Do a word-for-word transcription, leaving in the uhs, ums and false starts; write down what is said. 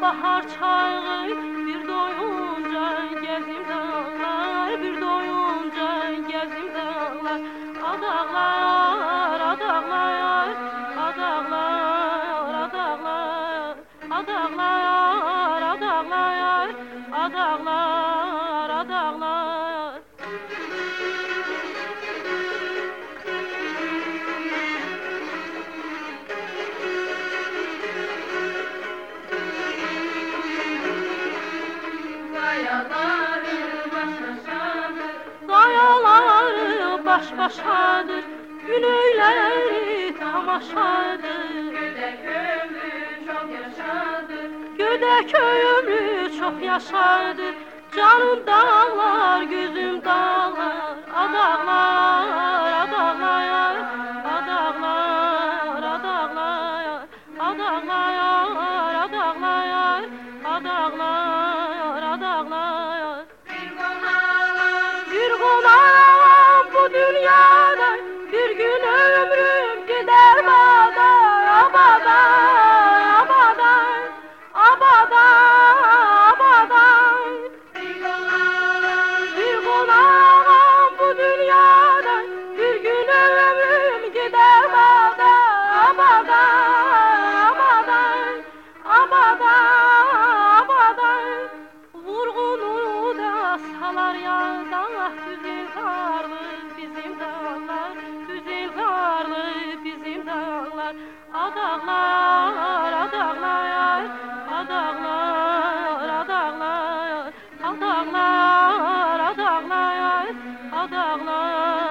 bahar çağı bir doyunca gezim dağlar, bir doyunca gezim dağlar. Adağlar, adağlar, adağlar, adağlar, adağlar, adağlar, adağlar, adağlar. Dayaları baş başadır, gün öyleri tamaşadır. Gödek ömrü çok yaşadır, Gödek ömrü çok yaşadır. Canım dağlar, gözüm dağlar, adağlar, adağlar, adağlar, adağlar, adağlar, adağlar, adağlar, adağlar. bir konağım, Bir konağım bu dünyada, bir gün ömrüm gider bana, abadan, abadan, abadan, abadan. bir konağım, Bir konağım bu dünyada, bir gün ömrüm gider bana, abadan, abadan, abadan, abadan. Vurgunu da salar yağda, güzel karlı bizim dağlar, güzel karlı bizim dağlar. Adağlar, adağlar, adağlar, adağlar, adağlar, adağlar, adağlar.